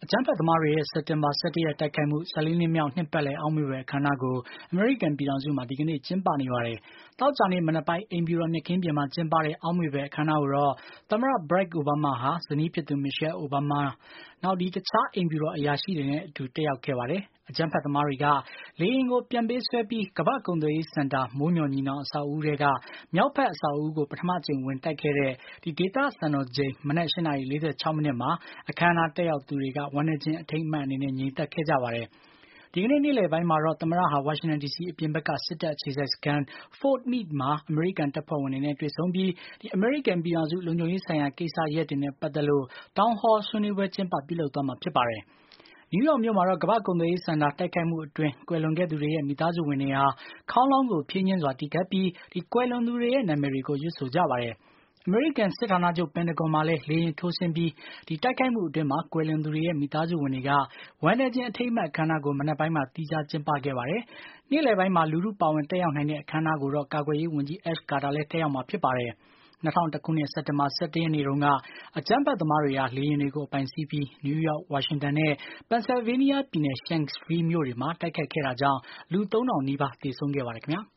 အကြမ်းဖက်သမားတွေရဲ့စက်တင်ဘာ 17 ရက်တိုက်ခိုက်မှု14နှစ်မြောက်နှစ်ပတ်လည်အောက်မေ့ဖွယ်အခမ်းအနားကိုအမေရိကန်ပြည်ထောင်စုမှာဒီကနေ့ကျင်းပနေပါတယ်။သောကြာနေ့မနက်ပိုင်းအိမ်ဖြူတော်မြက်ခင်းပြင်မှာကျင်းပတဲ့အောက်မေ့ဖွယ်အခမ်းအနားကိုတော့သမ္မတ Barack Obama ဟာဇနီးဖြစ်သူ Michelle Obama နောက်တခြားအိမ်ဖြူတော်အရာရှိတွေနဲ့အတူတက်ရောက်ခဲ့ပါတယ်။အကြမ်းဖက်သမားတွေကလေယာဉ်ကိုပြန်ပေးဆွဲပြီးကမ္ဘာ့ကုန်သွယ်ရေးစင်တာမိုးမျှော်ညီနောင်အဆောက်အဦးထဲကမြောက်ဖက်အဆောက်အဦးကိုပထမကြိမ်ဝင်တိုက်ခဲ့တဲ့ဒေသစံတော်ချိန်မနက်8:46 မှာအခမ်းအနားတက်ရောက်သူတွေကဝမ်းနည်းခြင်းအထိမ်းအမှတ်အနေနဲ့ငြိမ်သက်ခဲ့ကြပါတယ်။ဒီကနေ့နေ့လယ်ပိုင်းမှာတော့သမ္မတဟာဝါရှင်တန် DC အပြင်ဘက်ကစစ်တပ်အခြေစိုက်စခန်း Fort Meade မှာအမေရိကန်တပ်ဖွဲ့ဝင်တွေနဲ့တွေ့ဆုံပြီးအမေရိကန်ပြည်ထောင်စုလုံခြုံရေးဆိုင်ရာကိစ္စရပ်တွေနဲ့ပတ်သက်လို့ Town Hall ဆွေးနွေးပွဲကျင်းပပြုလုပ်သွားမှာဖြစ်ပါတယ်။နယူးယောက်မြို့မှာတော့ကမ္ဘာ့ကုန်သွယ်ရေးစင်တာတိုက်ခိုက်မှုအတွင်းကွယ်လွန်ခဲ့သူတွေရဲ့မိသားစုဝင်တွေဟာခေါင်းလောင်းကိုဖြင်းညင်းစွာတီးခတ်ပြီးကွယ်လွန်သူတွေရဲ့နာမည်တွေကိုရွတ်ဆိုကြပါတယ်။အမေရိကန်စစ်ဌာနချုပ်ပင်တဂွန်မှာလည်းလေယာဉ်ထိုးဆင်းပြီးတိုက်ခိုက်မှုအတွင်းကွယ်လွန်သူတွေရဲ့မိသားစုဝင်တွေကဝမ်းနည်းခြင်းအထိမ်းအမှတ်အခမ်းအနားကိုမနက်ပိုင်းမှာသီးခြားကျင်းပခဲ့ပါတယ်။နေ့လယ်ပိုင်းမှာလူထုပါဝင်တက်ရောက်နိုင်တဲ့အခမ်းအနားကိုတော့ကာကွယ်ရေးဝန်ကြီး Ash Carter လည်းတက်ရောက်မှာဖြစ်ပါတယ်။2001 ခုနှစ်စက်တင်ဘာ17 ရက်နေ့တုန်းကအကြမ်းဖက်သမားတွေဟာလေယာဉ်တွေကိုအပိုင်စီးပြီးနယူးယောက်ဝါရှင်တန်နဲ့ပန်ဆယ်ဗေးနီးယားပြည်နယ် Shanksville မြို့တွေမှာတိုက်ခိုက်ခဲ့တာကြောင့်လူ 3000 နီးပါးသေဆုံးခဲ့ပါတယ်ခင်ဗျာ။